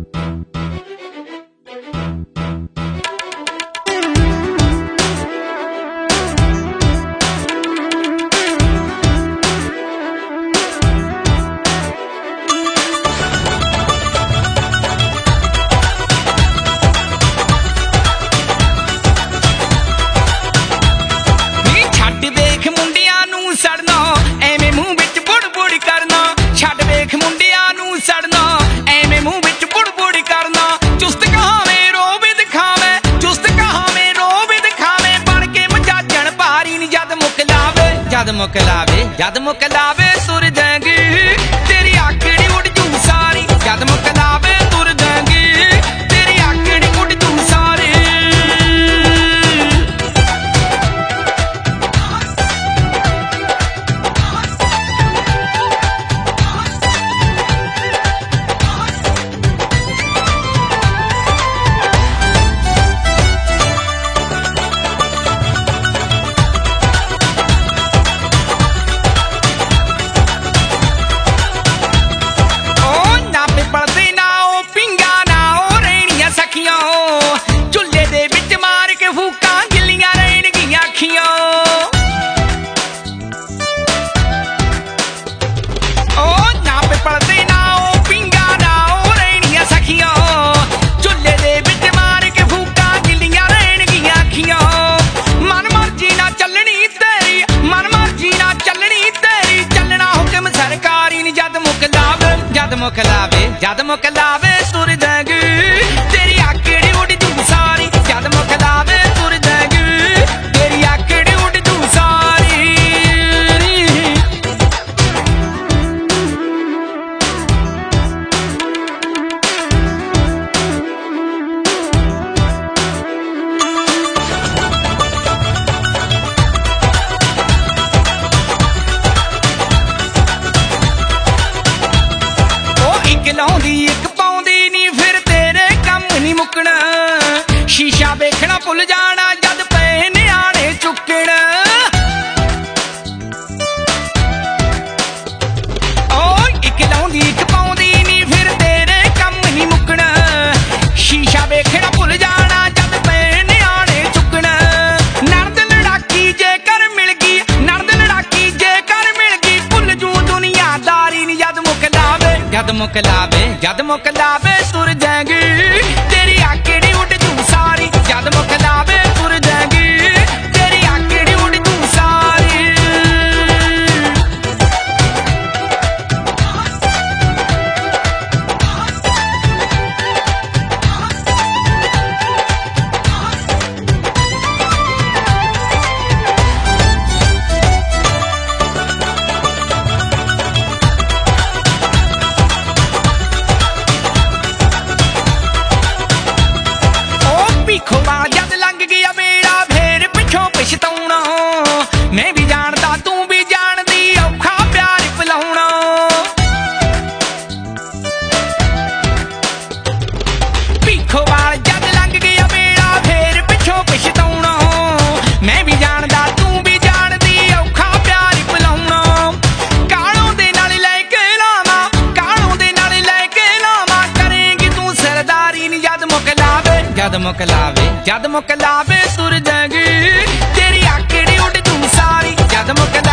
जद मुकलावे सुर जाएंगी तेरी आकड़ी उड़ जू सारी। जद मुकलावे सुर जाएंगी तेरी आकड़ी उड़ जू सारी। जद मुकलावे सुर जाएंगी तेरी आकड़ी उड़ जू सारी। जद मुकलावे सुर जाएंगी तेरी आकड़ी उड़ जू सारी। लाउंदी एक पाउंदी नी फिर तेरे कम नी मुकना। शीशा वेखना भुल जाना जद पे न्याणे चुकना। ओ एक लाउंदी एक पाउंदी नी फिर तेरे कम नी मुकना। शीशा वेखना भुल जाना जद पे न्याणे चुकना। नर्द लड़ाकी जेकर मिल गई नर्द लड़ाकी जेकर मिल गई भुल जू दुनियादारी नी। जद मुकलावे जद मुकलावे सुर जाएंगी तेरी आकड़ी उड़ जू सारी। जद मुकलावे सुर जाएंगी तेरी आकड़ी उड़ जू सारी। जद लंघ गया बेड़ा फिर पिछों पछताउना। मैं भी जानदा तू भी जानदी औखा प्यार पिलाउना। पीखो वाल जद लंघ गया बेड़ा फिर पिछों पछताउना। मैं भी जानदा तू भी जानदी औखा प्यार पिलाउना। कालों दे नाल लेके लावा कालों दे नाल लेके लावा करेंगी तू सरदारी नी। जद मुकलावे सुर जाएंगी तेरी आकड़ी उड़ जू सारी। जद मुकलावे